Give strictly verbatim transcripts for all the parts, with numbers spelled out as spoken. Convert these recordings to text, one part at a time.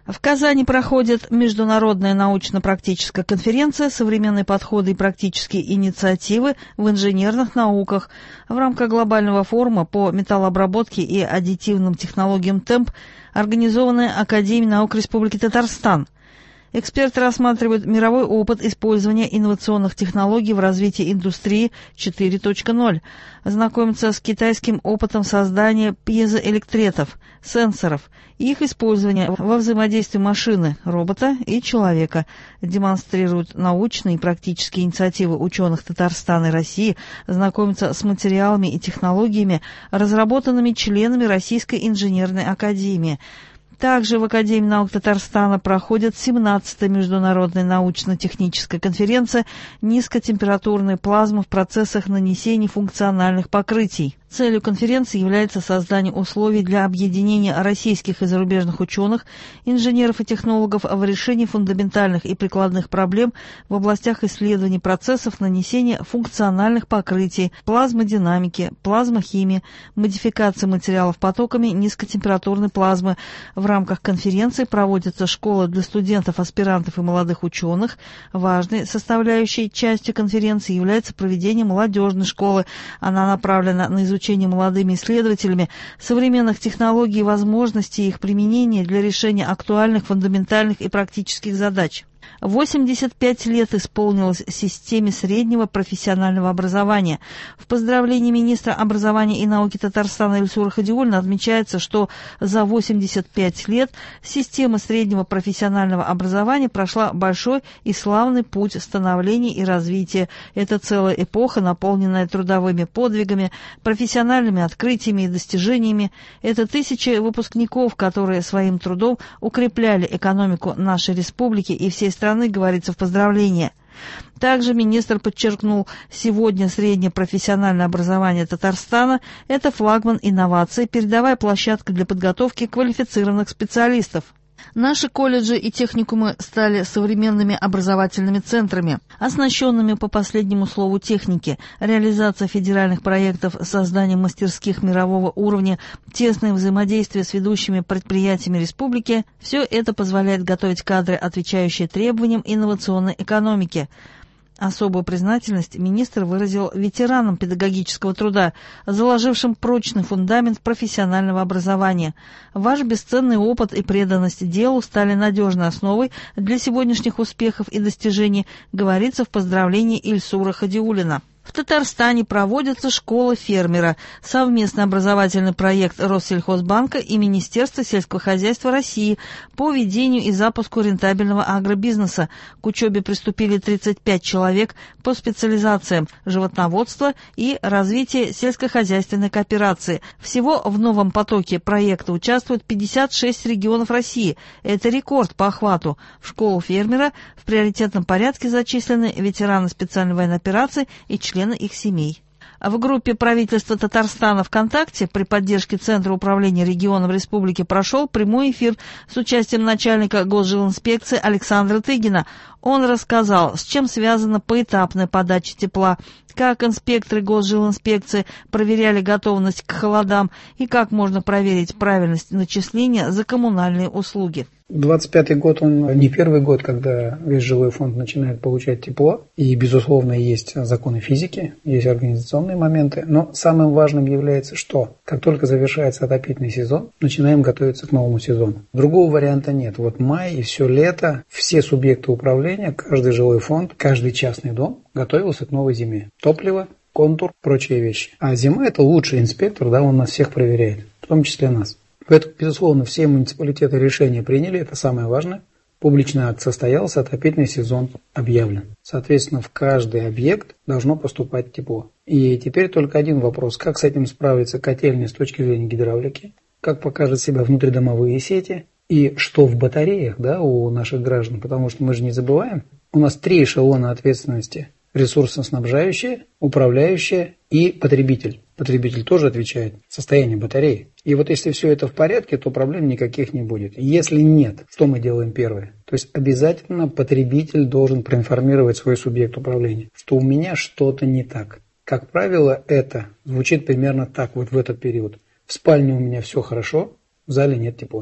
В Казани проходит международная научно-практическая конференция «Современные подходы и практические инициативы в инженерных науках». В рамках глобального форума по металлообработке и аддитивным технологиям «Темп», организованная Академией наук Республики Татарстан. Эксперты рассматривают мировой опыт использования инновационных технологий в развитии индустрии четыре точка ноль, знакомятся с китайским опытом создания пьезоэлектретов, сенсоров и их использования во взаимодействии машины, робота и человека, демонстрируют научные и практические инициативы ученых Татарстана и России, знакомятся с материалами и технологиями, разработанными членами Российской инженерной академии. Также в Академии наук Татарстана проходит семнадцатая международная научно-техническая конференция «Низкотемпературная плазма в процессах нанесения функциональных покрытий». Целью конференции является создание условий для объединения российских и зарубежных ученых, инженеров и технологов в решении фундаментальных и прикладных проблем в областях исследований процессов нанесения функциональных покрытий, плазмодинамики, плазмохимии, модификации материалов потоками низкотемпературной плазмы. В рамках конференции проводится школа для студентов, аспирантов и молодых ученых. Важной составляющей частью конференции является проведение молодежной школы. Она направлена на изучение молодыми исследователями современных технологий и возможностей их применения для решения актуальных, фундаментальных и практических задач. восемьдесят пять лет исполнилось системе среднего профессионального образования. В поздравлении министра образования и науки Татарстана Ильсура Хадиуллина отмечается, что за восемьдесят пять лет система среднего профессионального образования прошла большой и славный путь становления и развития. Это целая эпоха, наполненная трудовыми подвигами, профессиональными открытиями и достижениями. Это тысячи выпускников, которые своим трудом укрепляли экономику нашей республики и всей страны, говорится в поздравлении. Также министр подчеркнул, сегодня среднее профессиональное образование Татарстана – это флагман инноваций, передовая площадка для подготовки квалифицированных специалистов. Наши колледжи и техникумы стали современными образовательными центрами, оснащенными по последнему слову техники. Реализация федеральных проектов, создание мастерских мирового уровня, тесное взаимодействие с ведущими предприятиями республики – все это позволяет готовить кадры, отвечающие требованиям инновационной экономики. Особую признательность министр выразил ветеранам педагогического труда, заложившим прочный фундамент профессионального образования. Ваш бесценный опыт и преданность делу стали надежной основой для сегодняшних успехов и достижений, говорится в поздравлении Ильсура Хадиуллина. В Татарстане проводится школа фермера, совместный образовательный проект Россельхозбанка и Министерства сельского хозяйства России по ведению и запуску рентабельного агробизнеса. К учебе приступили тридцать пять человек по специализациям животноводство и развитие сельскохозяйственной кооперации. Всего в новом потоке проекта участвуют пятьдесят шесть регионов России. Это рекорд по охвату. В школу фермера в приоритетном порядке зачислены ветераны специальной военной операции и члены члены их семей. В группе правительства Татарстана ВКонтакте при поддержке Центра управления регионом республики прошел прямой эфир с участием начальника Госжилинспекции Александра Тыгина. Он рассказал, с чем связана поэтапная подача тепла, как инспекторы Госжилинспекции проверяли готовность к холодам и как можно проверить правильность начисления за коммунальные услуги. двадцать пятый год, он не первый год, когда весь жилой фонд начинает получать тепло. И, безусловно, есть законы физики, есть организационные моменты. Но самым важным является, что как только завершается отопительный сезон, начинаем готовиться к новому сезону. Другого варианта нет. Вот май и все лето, все субъекты управления, каждый жилой фонд, каждый частный дом готовился к новой зиме. Топливо, контур, прочие вещи. А зима – это лучший инспектор, да, он нас всех проверяет, в том числе нас. Поэтому, безусловно, все муниципалитеты решения приняли, это самое важное. Публичный акт состоялся, отопительный сезон объявлен. Соответственно, в каждый объект должно поступать тепло. И теперь только один вопрос, как с этим справится котельная с точки зрения гидравлики, как покажут себя внутридомовые сети и что в батареях, да, у наших граждан, потому что мы же не забываем, у нас три эшелона ответственности: ресурсоснабжающие, управляющие и потребитель. Потребитель тоже отвечает за состояние батареи. И вот если все это в порядке, то проблем никаких не будет. Если нет, что мы делаем первое? То есть обязательно потребитель должен проинформировать свой субъект управления, что у меня что-то не так. Как правило, это звучит примерно так вот в этот период. В спальне у меня все хорошо, в зале нет тепла.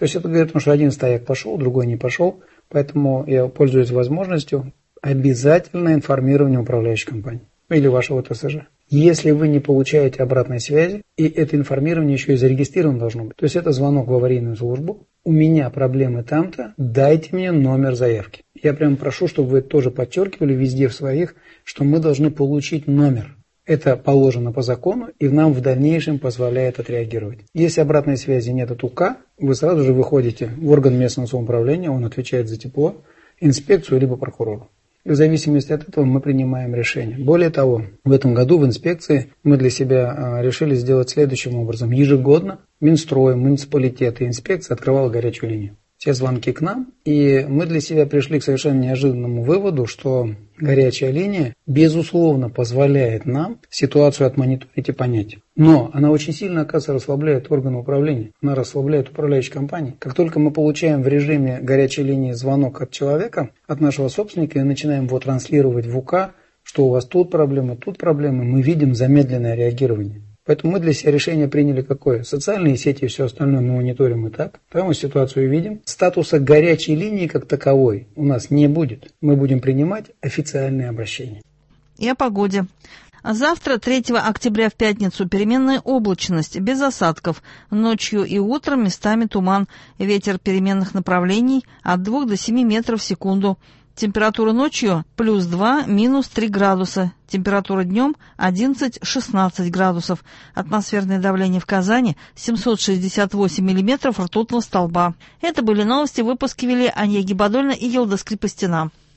То есть это говорит о том, что один стояк пошел, другой не пошел, поэтому я пользуюсь возможностью обязательно информирования управляющей компании или вашего ТСЖ. Если вы не получаете обратной связи, и это информирование еще и зарегистрировано должно быть, то есть это звонок в аварийную службу, у меня проблемы там-то, дайте мне номер заявки. Я прямо прошу, чтобы вы тоже подчеркивали везде в своих, что мы должны получить номер. Это положено по закону и нам в дальнейшем позволяет отреагировать. Если обратной связи нет от УК, вы сразу же выходите в орган местного самоуправления, он отвечает за тепло, инспекцию либо прокурору. И в зависимости от этого мы принимаем решение. Более того, в этом году в инспекции мы для себя решили сделать следующим образом. Ежегодно Минстрой, муниципалитет и инспекция открывала горячую линию. Все звонки к нам, и мы для себя пришли к совершенно неожиданному выводу, что горячая линия, безусловно, позволяет нам ситуацию отмониторить и понять. Но она очень сильно, оказывается, расслабляет органы управления, она расслабляет управляющие компании. Как только мы получаем в режиме горячей линии звонок от человека, от нашего собственника, и начинаем его транслировать в УК, что у вас тут проблемы, тут проблемы, мы видим замедленное реагирование. Поэтому мы для себя решение приняли какое? Социальные сети и все остальное мы мониторим и так. Тогда мы ситуацию видим. Статуса горячей линии как таковой у нас не будет. Мы будем принимать официальные обращения. И о погоде. Завтра, третьего октября в пятницу, переменная облачность, без осадков. Ночью и утром местами туман. Ветер переменных направлений от двух до семи метров в секунду. Температура ночью плюс два, минус три градуса. Температура днем одиннадцать-шестнадцать градусов. Атмосферное давление в Казани семьсот шестьдесят восемь миллиметров ртутного столба. Это были новости. Выпуски вели Анья Гибадольна и Елда Скрипостина.